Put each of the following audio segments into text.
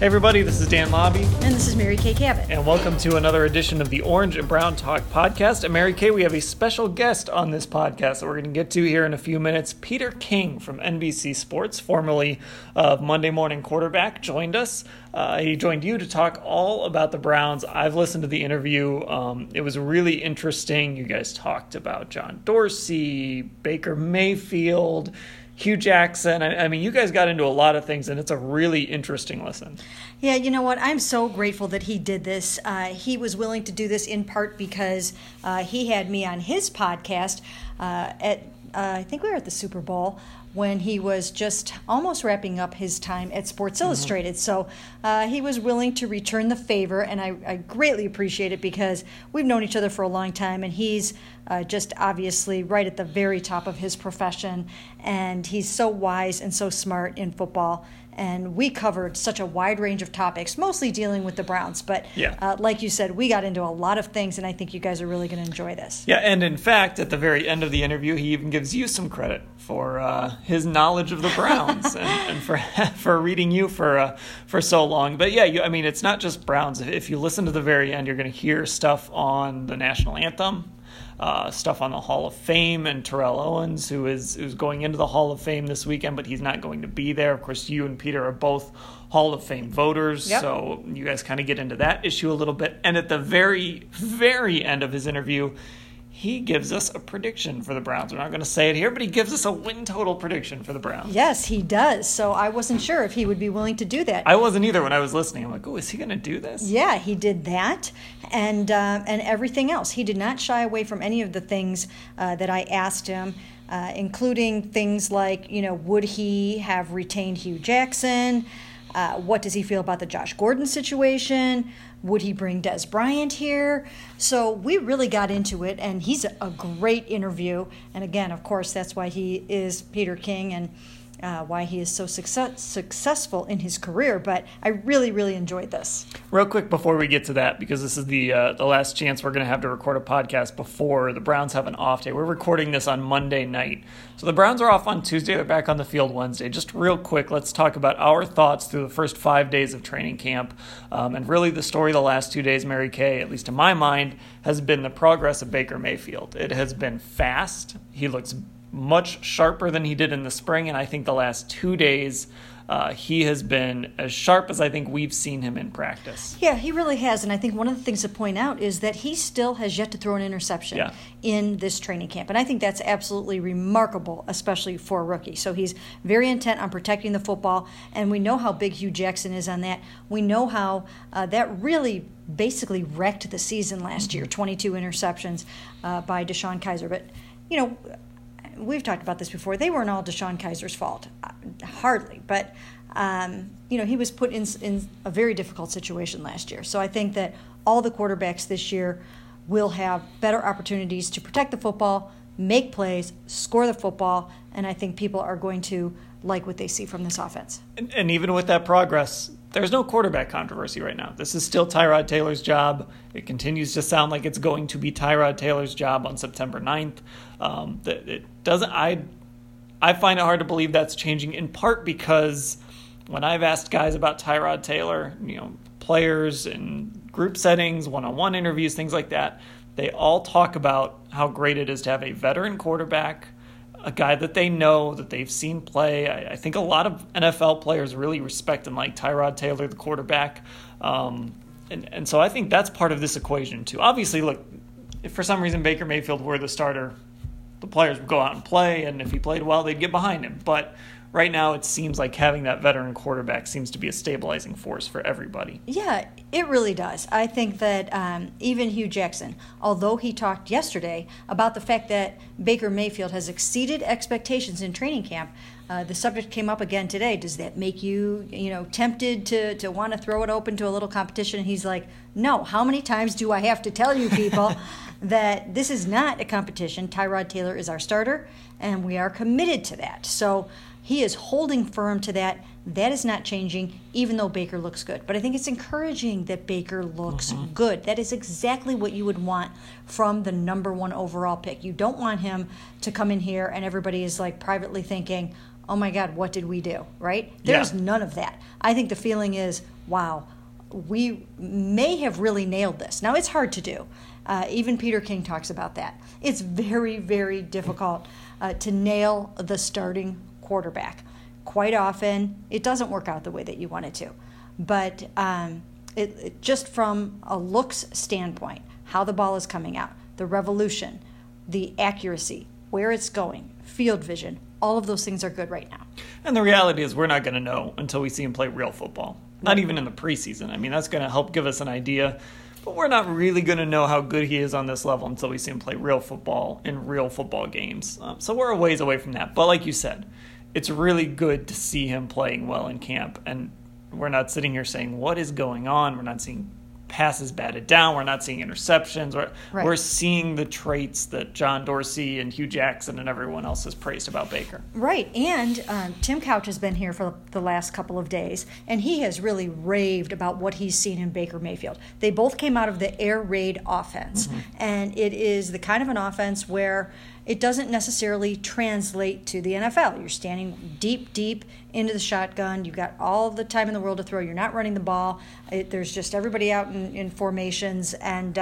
Hey everybody, this is Dan Lobby. And this is Mary Kay Cabot. And welcome to another edition of the Orange and Brown Talk podcast. And Mary Kay, we have a special guest on this podcast that we're going to get to here in a few minutes. Peter King from NBC Sports, formerly of Monday Morning Quarterback, joined us. He joined you to talk all about the Browns. I've listened to the interview. It was really interesting. You guys talked about John Dorsey, Baker Mayfield, Hugh Jackson. I mean, you guys got into a lot of things, and it's a really interesting listen. Yeah, you know what? I'm so grateful that he did this. He was willing to do this in part because he had me on his podcast I think we were at the Super Bowl when he was just almost wrapping up his time at Sports Illustrated. So he was willing to return the favor, and I greatly appreciate it because we've known each other for a long time, and he's just obviously right at the very top of his profession, and he's so wise and so smart in football. And we covered such a wide range of topics, mostly dealing with the Browns. But like you said, we got into a lot of things, and I think you guys are really going to enjoy this. Yeah, and in fact, at the very end of the interview, he even gives you some credit for his knowledge of the Browns and for reading you for so long. But yeah, I mean, it's not just Browns. If you listen to the very end, you're going to hear stuff on the national anthem. Stuff on the Hall of Fame and Terrell Owens, who's going into the Hall of Fame this weekend, but he's not going to be there. Of course, you and Peter are both Hall of Fame voters, so you guys kind of get into that issue a little bit. And at the very, very end of his interview, he gives us a prediction for the Browns. We're not going to say it here, but he gives us a win total prediction for the Browns. Yes, he does. So I wasn't sure if he would be willing to do that. I wasn't either when I was listening. I'm like, oh, is he going to do this? Yeah, he did that and everything else. He did not shy away from any of the things that I asked him, including things like, would he have retained Hugh Jackson? What does he feel about the Josh Gordon situation? Would he bring Dez Bryant here? So we really got into it, and he's a great interview. And again, of course, that's why he is Peter King and why he is so successful in his career. But I really, really enjoyed this. Real quick before we get to that, because this is the last chance we're going to have to record a podcast before the Browns have an off day. We're recording this on Monday night. So the Browns are off on Tuesday. They're back on the field Wednesday. Just real quick, let's talk about our thoughts through the first 5 days of training camp. And really the story the last 2 days, Mary Kay, at least in my mind, has been the progress of Baker Mayfield. It has been fast. He looks much sharper than he did in the spring, and I think the last 2 days he has been as sharp as I think we've seen him in practice. Yeah, he really has, and I think one of the things to point out is that he still has yet to throw an interception in this training camp, and I think that's absolutely remarkable, especially for a rookie. So he's very intent on protecting the football, and we know how big Hugh Jackson is on that. We know how that really basically wrecked the season last year, 22 interceptions by DeShone Kizer. But, we've talked about this before. They weren't all DeShone Kizer's fault. Hardly. But, he was put in a very difficult situation last year. So I think that all the quarterbacks this year will have better opportunities to protect the football, make plays, score the football, and I think people are going to like what they see from this offense. And even with that progress, there's no quarterback controversy right now. This is still Tyrod Taylor's job. It continues to sound like it's going to be Tyrod Taylor's job on September 9th. It doesn't. I find it hard to believe that's changing, in part because when I've asked guys about Tyrod Taylor, players in group settings, one-on-one interviews, things like that, they all talk about how great it is to have a veteran quarterback, a guy that they know, that they've seen play. I think a lot of NFL players really respect and like Tyrod Taylor, the quarterback. And so I think that's part of this equation too. Obviously, look, if for some reason Baker Mayfield were the starter, the players would go out and play, and if he played well, they'd get behind him. But right now it seems like having that veteran quarterback seems to be a stabilizing force for everybody. Yeah, it really does. I think that even Hugh Jackson, although he talked yesterday about the fact that Baker Mayfield has exceeded expectations in training camp, the subject came up again today. Does that make you, tempted to want to throw it open to a little competition? And he's like, no. How many times do I have to tell you people that this is not a competition? Tyrod Taylor is our starter, and we are committed to that. So he is holding firm to that. That is not changing, even though Baker looks good. But I think it's encouraging that Baker looks good. That is exactly what you would want from the number one overall pick. You don't want him to come in here and everybody is like privately thinking, oh my God, what did we do, right? There's none of that. I think the feeling is, wow, we may have really nailed this. Now, it's hard to do. Even Peter King talks about that. It's very, very difficult to nail the starting quarterback. Quite often, it doesn't work out the way that you want it to. But it just from a looks standpoint, how the ball is coming out, the revolution, the accuracy, where it's going, field vision, all of those things are good right now. And the reality is we're not going to know until we see him play real football. Not even in the preseason. I mean, that's going to help give us an idea. But we're not really going to know how good he is on this level until we see him play real football in real football games. So we're a ways away from that. But like you said, it's really good to see him playing well in camp. And we're not sitting here saying, what is going on? We're not seeing passes batted down. We're not seeing interceptions. We're seeing the traits that John Dorsey and Hugh Jackson and everyone else has praised about Baker. Right. And Tim Couch has been here for the last couple of days, and he has really raved about what he's seen in Baker Mayfield. They both came out of the air raid offense, and it is the kind of an offense where it doesn't necessarily translate to the NFL. You're standing deep into the shotgun. You've got all the time in the world to throw. You're not running the ball. There's just everybody out in formations, and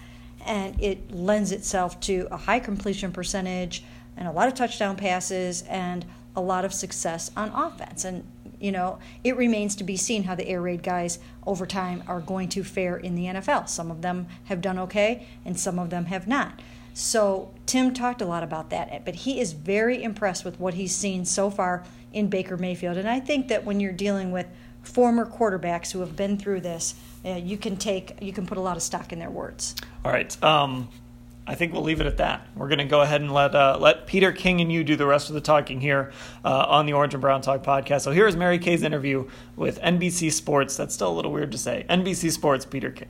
it lends itself to a high completion percentage and a lot of touchdown passes and a lot of success on offense. And, you know, it remains to be seen how the air raid guys over time are going to fare in the NFL. Some of them have done okay, and some of them have not. So Tim talked a lot about that, but he is very impressed with what he's seen so far in Baker Mayfield. And I think that when you're dealing with former quarterbacks who have been through this, you can put a lot of stock in their words. All right. I think we'll leave it at that. We're going to go ahead and let Peter King and you do the rest of the talking here on the Orange and Brown Talk podcast. So here is Mary Kay's interview with NBC Sports. That's still a little weird to say. NBC Sports, Peter King.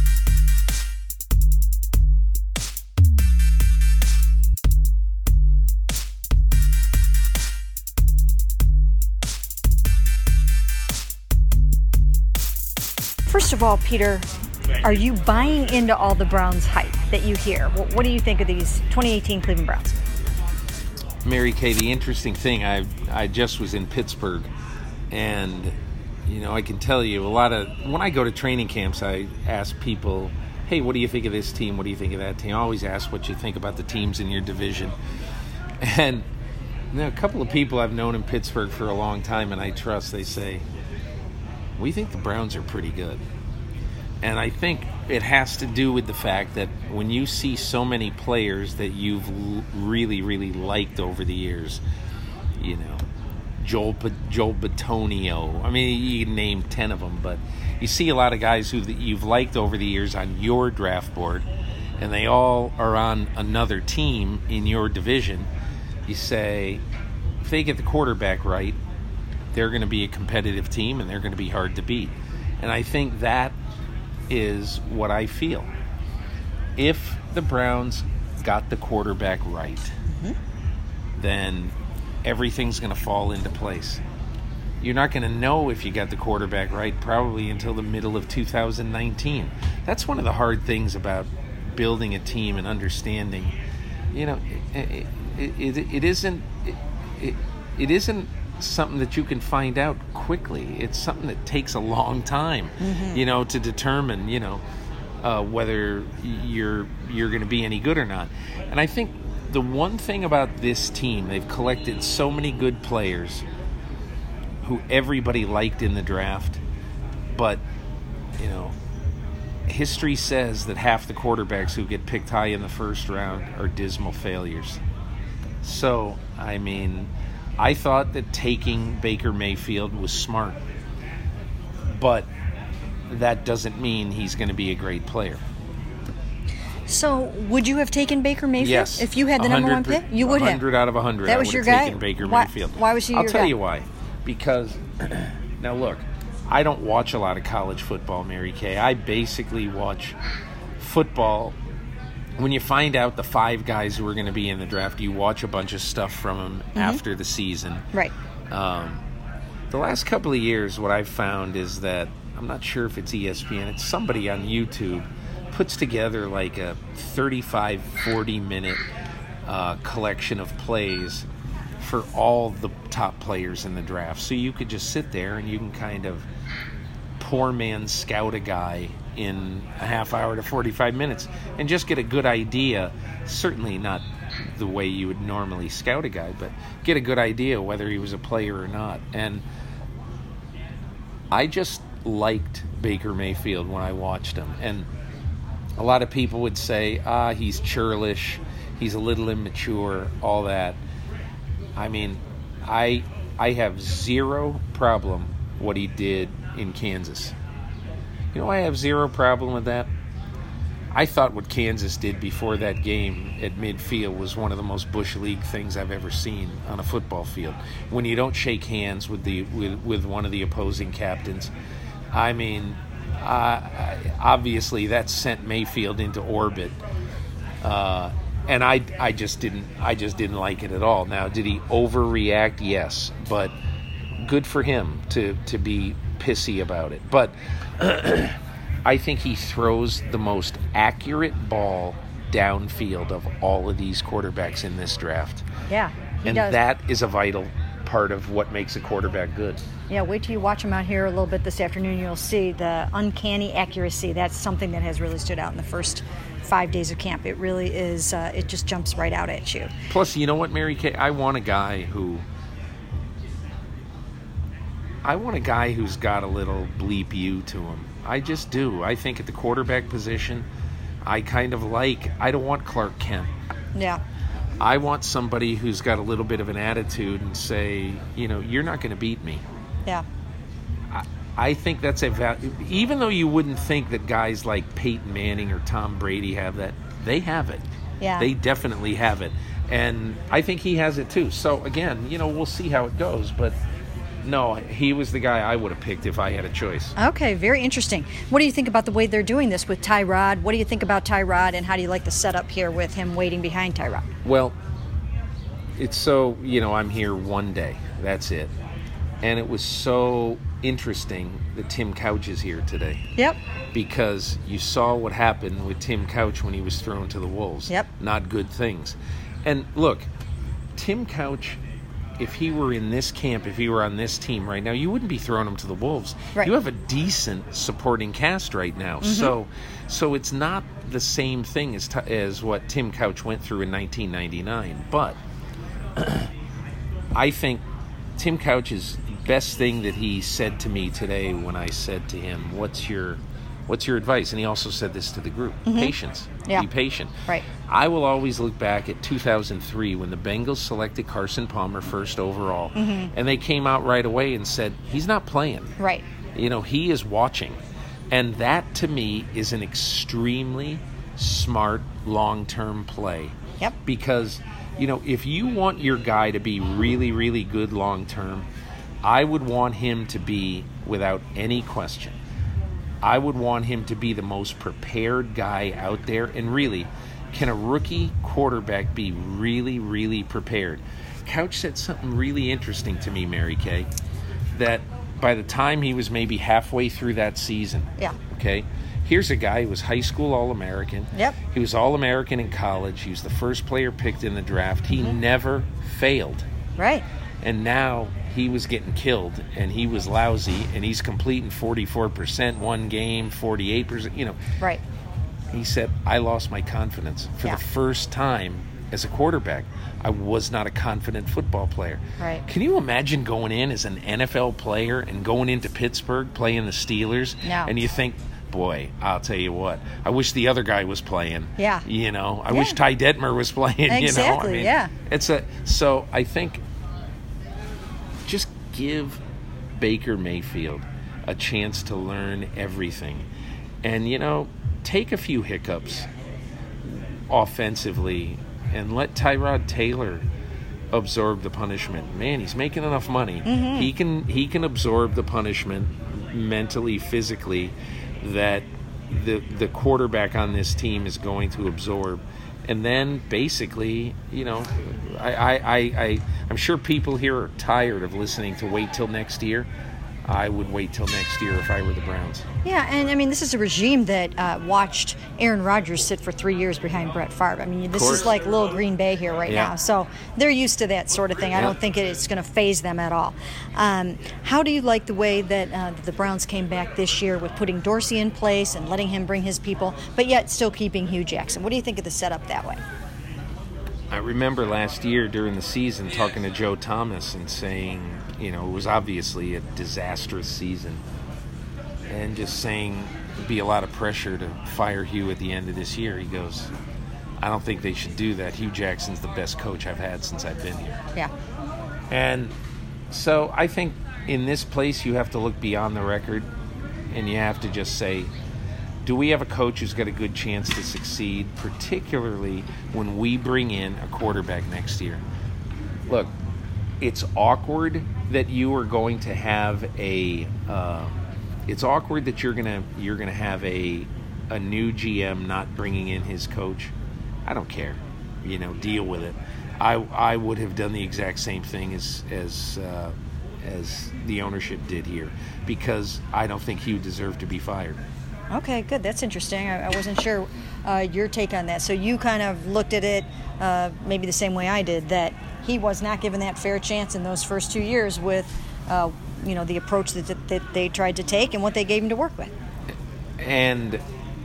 First of all, Peter, are you buying into all the Browns hype that you hear? What do you think of these 2018 Cleveland Browns? Mary Kay, the interesting thing, I just was in Pittsburgh, and I can tell you when I go to training camps, I ask people, hey, what do you think of this team? What do you think of that team? I always ask what you think about the teams in your division. And a couple of people I've known in Pittsburgh for a long time and I trust, they say, we think the Browns are pretty good. And I think it has to do with the fact that when you see so many players that you've really, really liked over the years, Joel Bitonio, I mean, you can name 10 of them, but you see a lot of guys that you've liked over the years on your draft board, and they all are on another team in your division. You say, if they get the quarterback right, they're going to be a competitive team and they're going to be hard to beat. And I think that is what I feel. If the Browns got the quarterback right, then everything's going to fall into place. You're not going to know if you got the quarterback right probably until the middle of 2019. That's one of the hard things about building a team and understanding. It isn't something that you can find out quickly. It's something that takes a long time, to determine, whether you're going to be any good or not. And I think the one thing about this team, they've collected so many good players who everybody liked in the draft, but, history says that half the quarterbacks who get picked high in the first round are dismal failures. So, I mean, I thought that taking Baker Mayfield was smart, but that doesn't mean he's going to be a great player. So, would you have taken Baker Mayfield? Yes. If you had the number one pick? You would have. 100 out of 100. That was your guy? Taken Baker Mayfield. Why was he your guy? I'll tell you why. Because, now look, I don't watch a lot of college football, Mary Kay. I basically watch football. When you find out the 5 guys who are going to be in the draft, you watch a bunch of stuff from them after the season. Right. The last couple of years, what I've found is that, I'm not sure if it's ESPN, it's somebody on YouTube, puts together like a 35, 40-minute collection of plays for all the top players in the draft. So you could just sit there and you can kind of poor man scout a guy in a half hour to 45 minutes and just get a good idea. Certainly not the way you would normally scout a guy, but get a good idea whether he was a player or not. And I just liked Baker Mayfield when I watched him. And a lot of people would say, he's churlish, he's a little immature, all that. I mean, I have zero problem what he did in Kansas. You know, I have zero problem with that. I thought what Kansas did before that game at midfield was one of the most Bush League things I've ever seen on a football field. When you don't shake hands with one of the opposing captains, I mean, obviously that sent Mayfield into orbit, and I just didn't like it at all. Now, did he overreact? Yes, but good for him to be pissy about it. But I think he throws the most accurate ball downfield of all of these quarterbacks in this draft. Yeah, he does. That is a vital part of what makes a quarterback good. Yeah, wait till you watch him out here a little bit this afternoon. You'll see the uncanny accuracy. That's something that has really stood out in the first 5 days of camp. It really is. It just jumps right out at you. Plus, you know what, Mary Kay? I want a guy who's got a little bleep you to him. I just do. I think at the quarterback position, I don't want Clark Kent. Yeah. I want somebody who's got a little bit of an attitude and say, you're not going to beat me. Yeah. I think that's even though you wouldn't think that guys like Peyton Manning or Tom Brady have that, they have it. Yeah. They definitely have it. And I think he has it too. So again, we'll see how it goes, but no, he was the guy I would have picked if I had a choice. Okay, very interesting. What do you think about the way they're doing this with Tyrod? What do you think about Tyrod, and how do you like the setup here with him waiting behind Tyrod? Well, it's so, I'm here one day. That's it. And it was so interesting that Tim Couch is here today. Yep. Because you saw what happened with Tim Couch when he was thrown to the Wolves. Yep. Not good things. And look, Tim Couch, if he were in this camp, if he were on this team right now, you wouldn't be throwing him to the Wolves. Right. You have a decent supporting cast right now. Mm-hmm. So it's not the same thing as what Tim Couch went through in 1999. But I think Tim Couch's best thing that he said to me today when I said to him, what's your advice? And he also said this to the group. Mm-hmm. Patience. Yeah. Be patient. Right. I will always look back at 2003 when the Bengals selected Carson Palmer first overall. Mm-hmm. And they came out right away and said, he's not playing. Right. He is watching. And that, to me, is an extremely smart long-term play. Yep. Because, if you want your guy to be really, really good long-term, I would want him to be, without any question, I would want him to be the most prepared guy out there. And really, can a rookie quarterback be really, really prepared? Couch said something really interesting to me, Mary Kay, that by the time he was maybe halfway through that season, yeah. Okay, here's a guy who was high school All-American. Yep. He was All-American in college. He was the first player picked in the draft. He never failed. Right. And now he was getting killed, and he was lousy, and he's completing 44% one game, 48%, Right. He said, I lost my confidence. For the first time as a quarterback, I was not a confident football player. Right. Can you imagine going in as an NFL player and going into Pittsburgh, playing the Steelers, No. and you think, boy, I'll tell you what, I wish the other guy was playing. Yeah. I wish Ty Detmer was playing. Exactly, yeah. So I think just give Baker Mayfield a chance to learn everything. And, take a few hiccups offensively and let Tyrod Taylor absorb the punishment. Man, he's making enough money. Mm-hmm. He can absorb the punishment mentally, physically, that the quarterback on this team is going to absorb. And then basically, I'm sure people here are tired of listening to wait till next year. I would wait till next year if I were the Browns. Yeah, and I mean, this is a regime that watched Aaron Rodgers sit for 3 years behind Brett Favre. I mean, this is like little Green Bay here right now. So they're used to that sort of thing. I don't think it's going to faze them at all. How do you like the way that the Browns came back this year with putting Dorsey in place and letting him bring his people, but yet still keeping Hugh Jackson? What do you think of the setup that way? I remember last year during the season talking to Joe Thomas and saying, it was obviously a disastrous season, and just saying it'd be a lot of pressure to fire Hugh at the end of this year. He goes, I don't think they should do that. Hugh Jackson's the best coach I've had since I've been here. Yeah. And so I think in this place you have to look beyond the record, and you have to just say, do we have a coach who's got a good chance to succeed, particularly when we bring in a quarterback next year? Look, it's awkward that you are going to have it's awkward that you're gonna have a new GM not bringing in his coach. I don't care, deal with it. I would have done the exact same thing as the ownership did here, because I don't think Hugh deserved to be fired. Okay, good. That's interesting. I wasn't sure your take on that. So you kind of looked at it maybe the same way I did, that he was not given that fair chance in those first 2 years with, the approach that they tried to take and what they gave him to work with. And,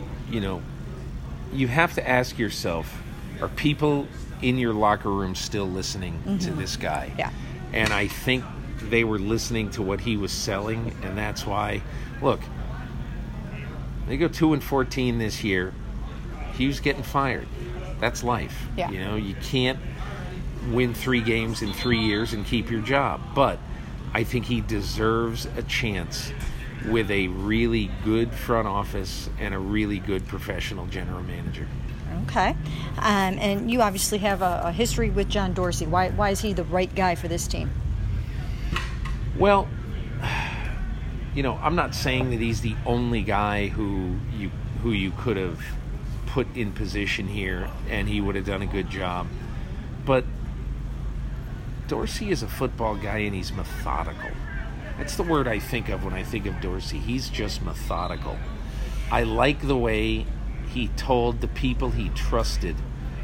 you have to ask yourself, are people in your locker room still listening to this guy? Yeah. And I think they were listening to what he was selling, and that's why, look, they go 2-14 this year. Hugh's getting fired. That's life. Yeah. You can't win 3 games in 3 years and keep your job. But I think he deserves a chance with a really good front office and a really good professional general manager. Okay. And you obviously have a history with John Dorsey. Why is he the right guy for this team? Well, I'm not saying that he's the only guy who you could have put in position here and he would have done a good job. But Dorsey is a football guy, and he's methodical. That's the word I think of when I think of Dorsey. He's just methodical. I like the way he told the people he trusted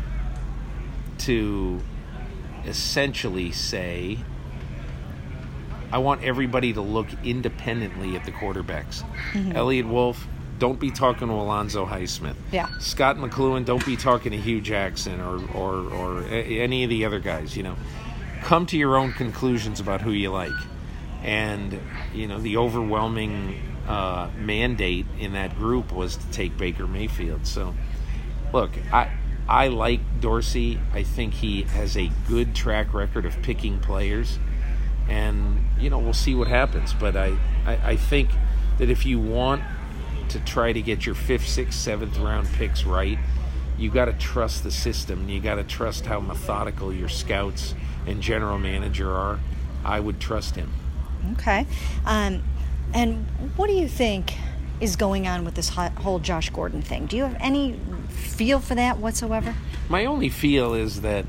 to essentially say, I want everybody to look independently at the quarterbacks. Mm-hmm. Elliott Wolf, don't be talking to Alonzo Highsmith. Yeah. Scott McLuhan, don't be talking to Hugh Jackson or any of the other guys. Come to your own conclusions about who you like. And, the overwhelming mandate in that group was to take Baker Mayfield. So, look, I like Dorsey. I think he has a good track record of picking players. And, we'll see what happens. But I think that if you want to try to get your 5th, 6th, 7th round picks right, you got to trust the system. You got to trust how methodical your scouts and general manager are. I would trust him. Okay. And what do you think is going on with this whole Josh Gordon thing? Do you have any feel for that whatsoever? My only feel is that,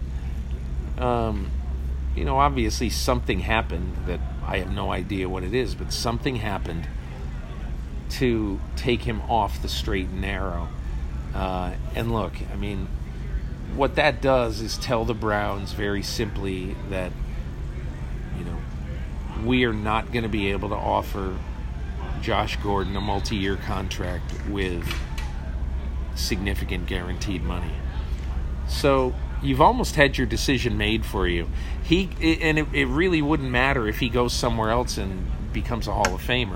obviously something happened that I have no idea what it is, but something happened to take him off the straight and narrow. And look, what that does is tell the Browns very simply that, we are not going to be able to offer Josh Gordon a multi-year contract with significant guaranteed money. So you've almost had your decision made for you. It really wouldn't matter if he goes somewhere else and becomes a Hall of Famer.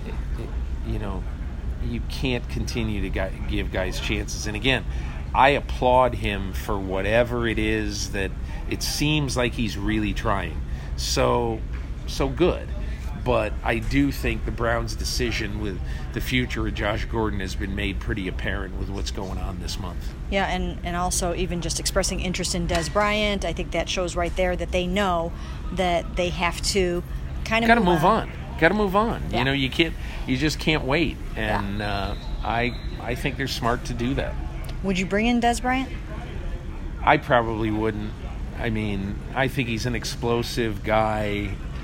You can't continue to give guys chances. And again, I applaud him for whatever it is that it seems like he's really trying. So good. But I do think the Browns' decision with the future of Josh Gordon has been made pretty apparent with what's going on this month. Yeah, and also even just expressing interest in Dez Bryant, I think that shows right there that they know that they have to kind of move on. Got to move on. Yeah. You just can't wait. And I think they're smart to do that. Would you bring in Dez Bryant? I probably wouldn't. I think he's an explosive guy.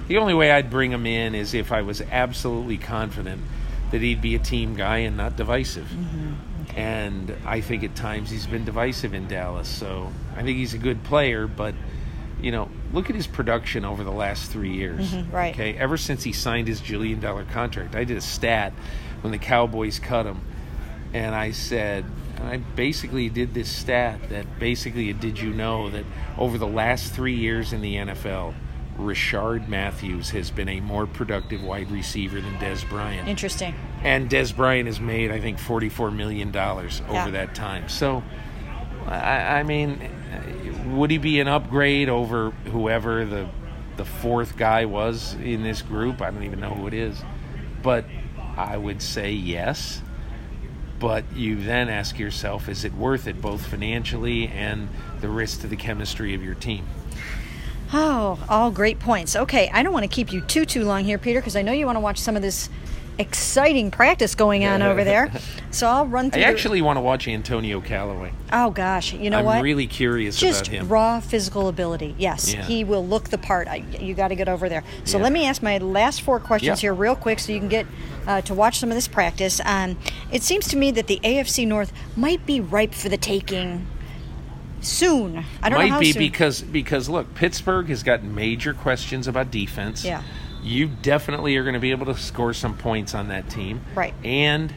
The only way I'd bring him in is if I was absolutely confident that he'd be a team guy and not divisive. Okay. And I think at times he's been divisive in Dallas. So I think he's a good player, but, look at his production over the last 3 years. Right. Okay, ever since he signed his $1 billion contract. I did a stat when the Cowboys cut him, and I basically did this stat that basically, did you know that over the last 3 years in the NFL, Rishard Matthews has been a more productive wide receiver than Dez Bryant. Interesting. And Dez Bryant has made, I think, $44 million over that time. So, I mean, would he be an upgrade over whoever the fourth guy was in this group? I don't even know who it is. But I would say yes. But you then ask yourself, is it worth it, both financially and the risk to the chemistry of your team? Oh, all great points. Okay, I don't want to keep you too long here, Peter, because I know you want to watch some of this exciting practice going on over there. So I'll run through. I actually want to watch Antonio Callaway. Oh, gosh. You know what? I'm really curious about him. Just raw physical ability. Yes, he will look the part. You got to get over there. So let me ask my last 4 questions here real quick so you can get to watch some of this practice. It seems to me that the AFC North might be ripe for the taking soon. I don't know how soon. Because look, Pittsburgh has got major questions about defense. Yeah. You definitely are going to be able to score some points on that team. Right. And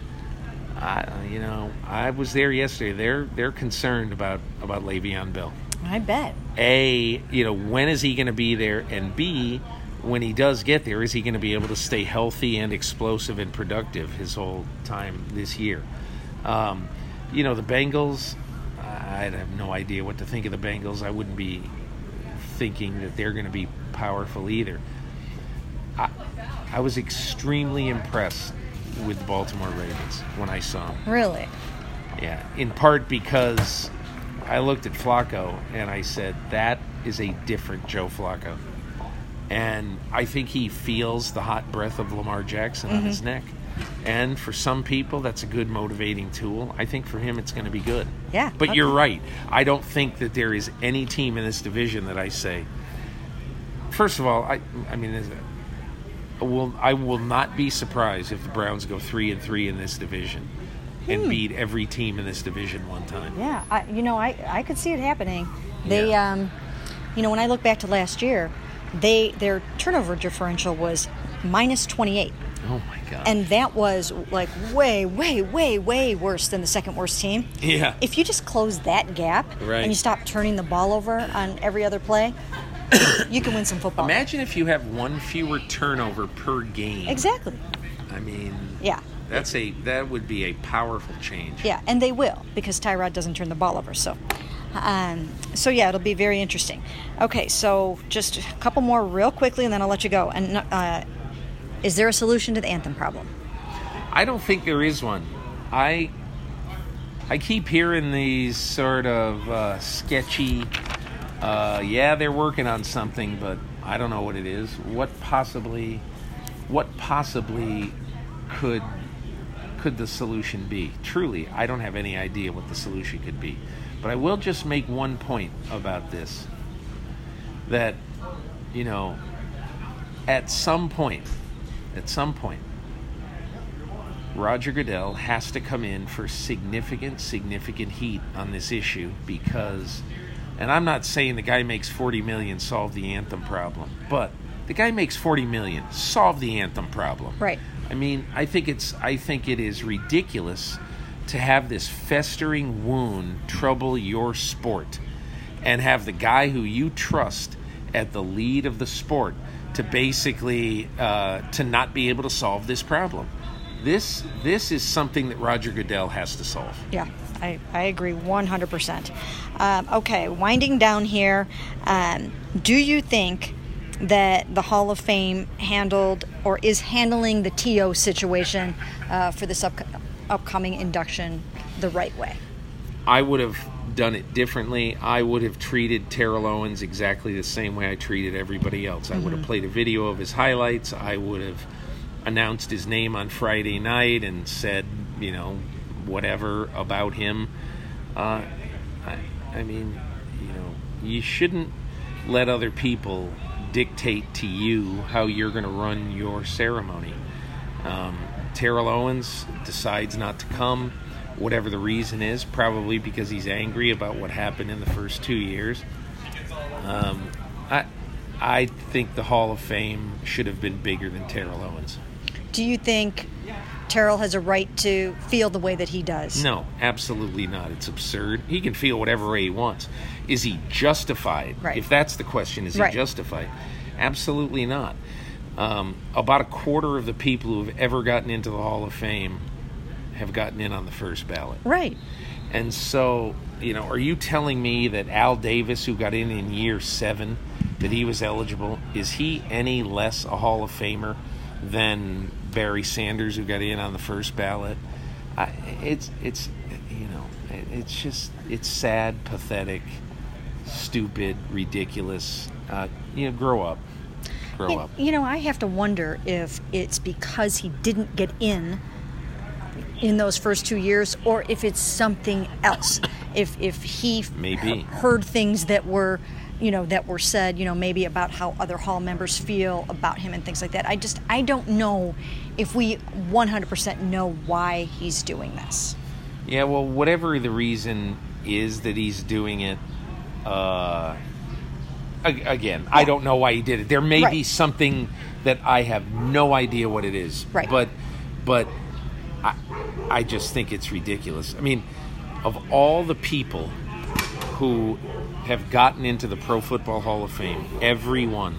I was there yesterday. They're concerned about Le'Veon Bell. I bet. A, when is he going to be there? And B, when he does get there, is he going to be able to stay healthy and explosive and productive his whole time this year? The Bengals, I have no idea what to think of the Bengals. I wouldn't be thinking that they're going to be powerful either. I was extremely impressed with the Baltimore Ravens when I saw them. Really? Yeah, in part because I looked at Flacco and I said, that is a different Joe Flacco. And I think he feels the hot breath of Lamar Jackson on his neck. And for some people, that's a good motivating tool. I think for him, it's going to be good. Yeah. But you're right. I don't think that there is any team in this division that I say. First of all, I will not be surprised if the Browns go 3-3 in this division and beat every team in this division one time. Yeah, I could see it happening. They, when I look back to last year, their turnover differential was minus 28. Oh my God! And that was like way, way, way, way worse than the second worst team. Yeah. If you just close that gap and you stop turning the ball over on every other play, you can win some football. Imagine if you have one fewer turnover per game. Exactly. I mean, yeah, that would be a powerful change. Yeah, and they will, because Tyrod doesn't turn the ball over. So it'll be very interesting. Okay, so just a couple more real quickly, and then I'll let you go. And is there a solution to the anthem problem? I don't think there is one. I keep hearing these sort of sketchy. They're working on something, but I don't know what it is. What possibly could the solution be? Truly, I don't have any idea what the solution could be. But I will just make one point about this. That, at some point, Roger Goodell has to come in for significant heat on this issue because, and I'm not saying the guy makes $40 million solve the anthem problem, but the guy makes $40 million solve the anthem problem. Right. I mean, I think it is ridiculous to have this festering wound trouble your sport and have the guy who you trust at the lead of the sport to basically to not be able to solve this problem. This is something that Roger Goodell has to solve. Yeah, I agree 100%. Okay, winding down here, do you think that the Hall of Fame handled or is handling the T.O. situation for this upcoming induction the right way? I would have done it differently. I would have treated Terrell Owens exactly the same way I treated everybody else. I would have played a video of his highlights. I would have announced his name on Friday night and said, whatever about him. I mean, you shouldn't let other people dictate to you how you're going to run your ceremony. Terrell Owens decides not to come, whatever the reason is, probably because he's angry about what happened in the first 2 years. I think the Hall of Fame should have been bigger than Terrell Owens. Do you think Terrell has a right to feel the way that he does? No, absolutely not. It's absurd. He can feel whatever way he wants. Is he justified? Right. If that's the question, is he justified? Absolutely not. About a quarter of the people who have ever gotten into the Hall of Fame have gotten in on the first ballot. Right. And so, are you telling me that Al Davis, who got in year 7, that he was eligible, is he any less a Hall of Famer than Barry Sanders, who got in on the first ballot? It's sad, pathetic, stupid, ridiculous. Grow up. Grow up. I have to wonder if it's because he didn't get in those first 2 years, or if it's something else. If he maybe heard things that were said, maybe about how other Hall members feel about him and things like that. I don't know if we 100% know why he's doing this. Yeah, well, whatever the reason is that he's doing it, again, I don't know why he did it. There may be something that I have no idea what it is. Right. But I just think it's ridiculous. I mean, of all the people who have gotten into the Pro Football Hall of Fame, everyone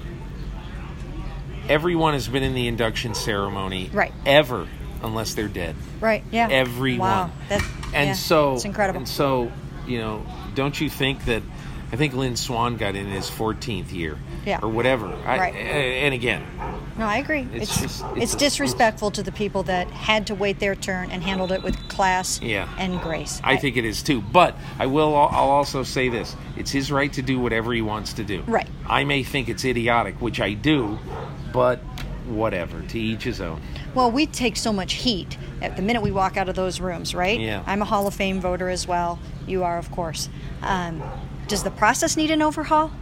has been in the induction ceremony ever, unless they're dead. Right, yeah. Everyone. Wow. It's incredible. And so, don't you think that, I think Lynn Swann got in his 14th year. Yeah. Or whatever. Right. And again. No, I agree. It's disrespectful to the people that had to wait their turn and handled it with class and grace. I think it is too. But I'll also say this. It's his right to do whatever he wants to do. Right. I may think it's idiotic, which I do, but whatever. To each his own. Well, we take so much heat at the minute we walk out of those rooms, right? Yeah. I'm a Hall of Fame voter as well. You are, of course. Does the process need an overhaul?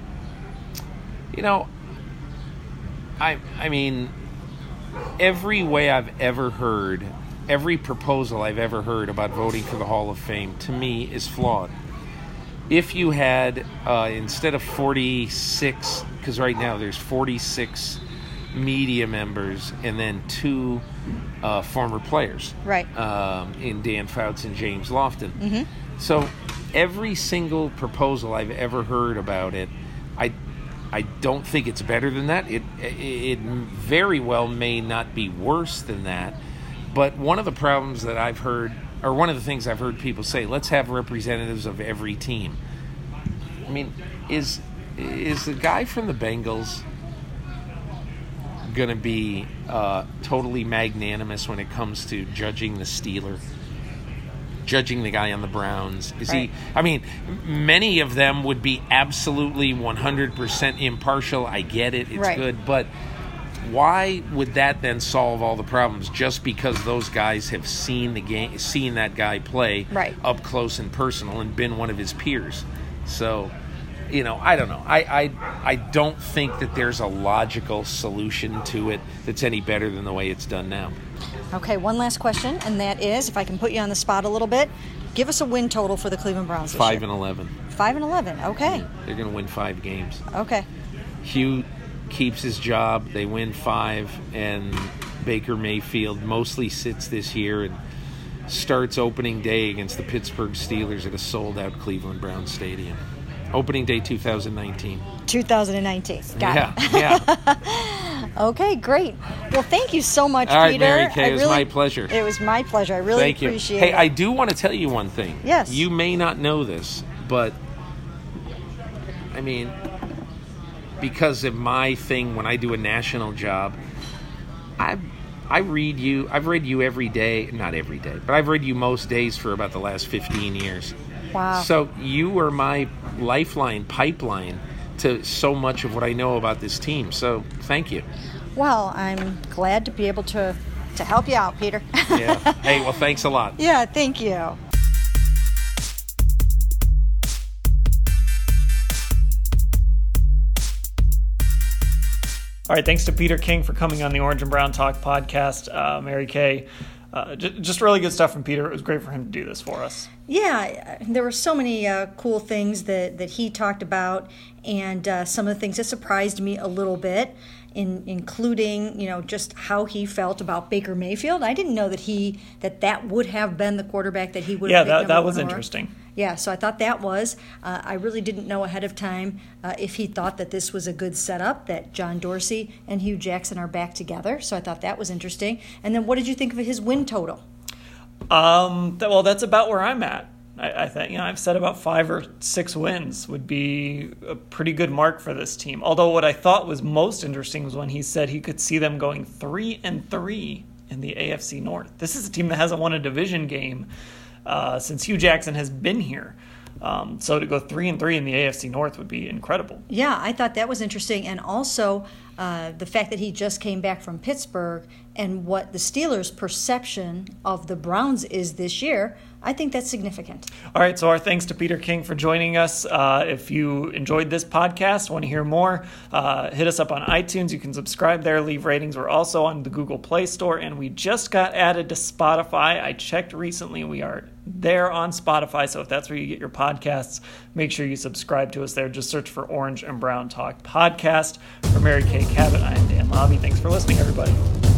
I mean, every way I've ever heard, every proposal I've ever heard about voting for the Hall of Fame, to me, is flawed. If you had, instead of 46, because right now there's 46 media members and then 2 former players. Right. In Dan Fouts and James Lofton. Mm-hmm. So every single proposal I've ever heard about it, I don't think it's better than that. It very well may not be worse than that. But one of the problems that I've heard, or one of the things I've heard people say, let's have representatives of every team. I mean, is the guy from the Bengals going to be totally magnanimous when it comes to judging the Steeler? Judging the guy on the Browns? Is he? I mean, many of them would be absolutely 100% impartial. I get it. It's good. But why would that then solve all the problems just because those guys have seen the game, seen that guy play up close and personal and been one of his peers? So, I don't know. I don't think that there's a logical solution to it that's any better than the way it's done now. Okay, one last question, and that is, if I can put you on the spot a little bit, give us a win total for the Cleveland Browns this year. 5-11. 5-11, okay. Yeah, they're going to win 5 games. Okay. Hugh keeps his job. They win 5, and Baker Mayfield mostly sits this year and starts opening day against the Pittsburgh Steelers at a sold-out Cleveland Browns stadium. Opening day 2019. 2019. Got it. Yeah. Okay, great. Well, thank you so much, All right, Peter. Mary Kay, it was my pleasure. It was my pleasure. I really appreciate it. Hey, I do want to tell you one thing. Yes. You may not know this, but, I mean, because of my thing when I do a national job, I've read you every day, not every day, but I've read you most days for about the last 15 years. Wow. So you are my pipeline to so much of what I know about this team. So thank you. Well, I'm glad to be able to help you out, Peter. Yeah. Hey, well, thanks a lot. Yeah, thank you. All right, thanks to Peter King for coming on the Orange and Brown Talk podcast. Mary Kay, just really good stuff from Peter. It was great for him to do this for us. Yeah, there were so many cool things that he talked about, and some of the things that surprised me a little bit, including just how he felt about Baker Mayfield. I didn't know that would have been the quarterback that he would have picked. Yeah, that was interesting. Yeah, so I thought that was. I really didn't know ahead of time if he thought that this was a good setup, that John Dorsey and Hugh Jackson are back together. So I thought that was interesting. And then what did you think of his win total? Well, that's about where I'm at. I think I've said about 5 or 6 wins would be a pretty good mark for this team. Although what I thought was most interesting was when he said he could see them going 3-3 in the AFC North. This is a team that hasn't won a division game since Hugh Jackson has been here. So to go 3-3 in the AFC North would be incredible. Yeah, I thought that was interesting. And also the fact that he just came back from Pittsburgh and what the Steelers' perception of the Browns is this year, I think that's significant. All right, so our thanks to Peter King for joining us. If you enjoyed this podcast, want to hear more, hit us up on iTunes. You can subscribe there, leave ratings. We're also on the Google Play Store, and we just got added to Spotify. I checked recently. We are there on Spotify, so if that's where you get your podcasts, make sure you subscribe to us there. Just search for Orange and Brown Talk Podcast. For Mary Kay Cabot, I am Dan Lobby. Thanks for listening, everybody.